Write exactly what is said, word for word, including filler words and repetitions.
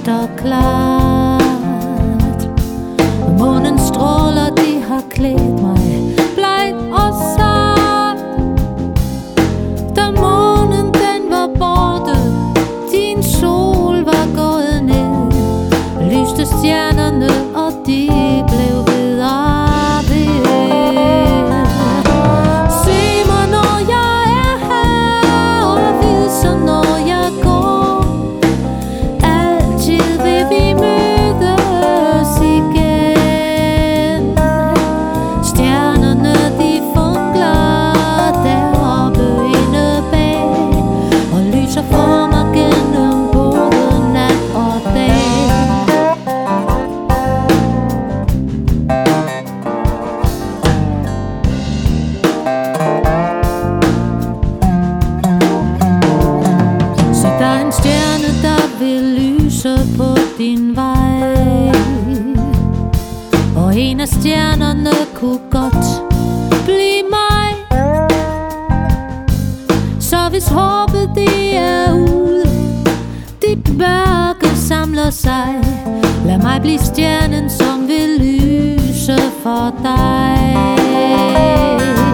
lyst og klart. Månens stråler, de har klædt mig bleg og sart. Da månen den var borte, din sol var gået ned, lyste stjernerne, og de blev ved og ved. Se mig, når jeg er her, og viser, når jeg går. Altid vil vi mødes igen. Stjernerne, de funkler deroppe inde bag, og lyser for mig gennem både nat og dag. Så der er en stjerne, der vil lyse på din vej, og en af stjernerne kunne godt blive mig. Så hvis håbet det er ude, dit mørke samler sig, lad mig blive stjernen, som vil lyse for dig.